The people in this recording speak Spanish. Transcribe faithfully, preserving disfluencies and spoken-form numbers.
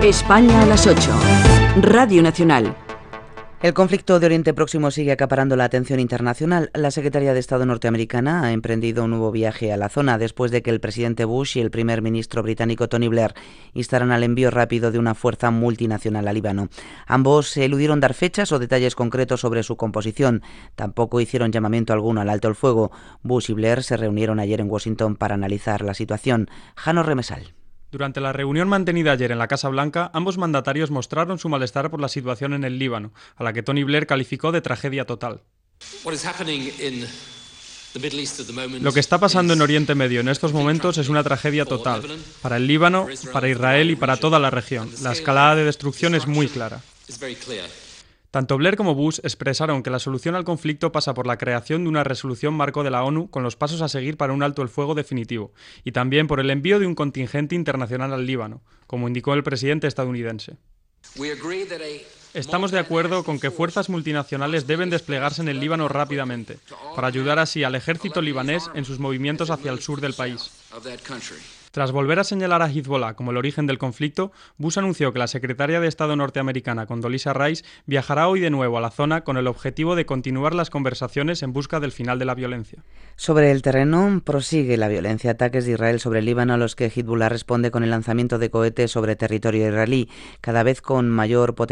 España a las ocho. Radio Nacional. El conflicto de Oriente Próximo sigue acaparando la atención internacional. La Secretaría de Estado norteamericana ha emprendido un nuevo viaje a la zona después de que el presidente Bush y el primer ministro británico Tony Blair instaran al envío rápido de una fuerza multinacional a Líbano. Ambos eludieron dar fechas o detalles concretos sobre su composición. Tampoco hicieron llamamiento alguno al alto el fuego. Bush y Blair se reunieron ayer en Washington para analizar la situación. Jano Remesal. Durante la reunión mantenida ayer en la Casa Blanca, ambos mandatarios mostraron su malestar por la situación en el Líbano, a la que Tony Blair calificó de tragedia total. Lo que está pasando en Oriente Medio en estos momentos es una tragedia total, para el Líbano, para Israel y para toda la región. La escalada de destrucción es muy clara. Tanto Blair como Bush expresaron que la solución al conflicto pasa por la creación de una resolución marco de la ONU con los pasos a seguir para un alto el fuego definitivo, y también por el envío de un contingente internacional al Líbano, como indicó el presidente estadounidense. Estamos de acuerdo con que fuerzas multinacionales deben desplegarse en el Líbano rápidamente, para ayudar así al ejército libanés en sus movimientos hacia el sur del país. Tras volver a señalar a Hezbollah como el origen del conflicto, Bush anunció que la secretaria de Estado norteamericana Condoleezza Rice viajará hoy de nuevo a la zona con el objetivo de continuar las conversaciones en busca del final de la violencia. Sobre el terreno, prosigue la violencia. Ataques de Israel sobre el Líbano a los que Hezbollah responde con el lanzamiento de cohetes sobre territorio israelí, cada vez con mayor potencia.